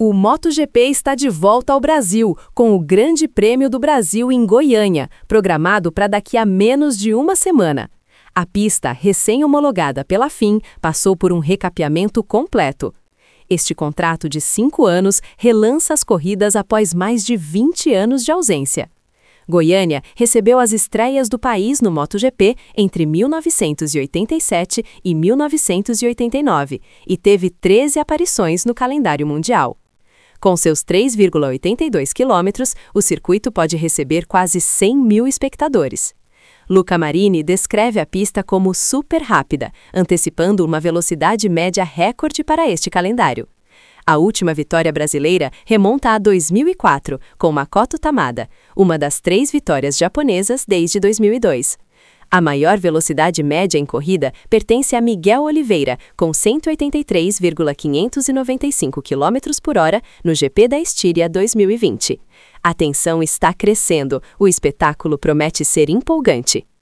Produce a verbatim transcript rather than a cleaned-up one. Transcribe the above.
O MotoGP está de volta ao Brasil, com o Grande Prêmio do Brasil em Goiânia, programado para daqui a menos de uma semana. A pista, recém-homologada pela F I M, passou por um recapeamento completo. Este contrato de cinco anos relança as corridas após mais de vinte anos de ausência. Goiânia recebeu as estreias do país no MotoGP entre mil novecentos e oitenta e sete e mil novecentos e oitenta e nove e teve treze aparições no calendário mundial. Com seus três vírgula oitenta e dois quilômetros, o circuito pode receber quase cem mil espectadores. Luca Marini descreve a pista como super rápida, antecipando uma velocidade média recorde para este calendário. A última vitória brasileira remonta a dois mil e quatro, com Makoto Tamada, uma das três vitórias japonesas desde dois mil e dois. A maior velocidade média em corrida pertence a Miguel Oliveira, com cento e oitenta e três vírgula quinhentos e noventa e cinco quilômetros por hora no G P da Estíria dois mil e vinte. A tensão está crescendo, o espetáculo promete ser empolgante.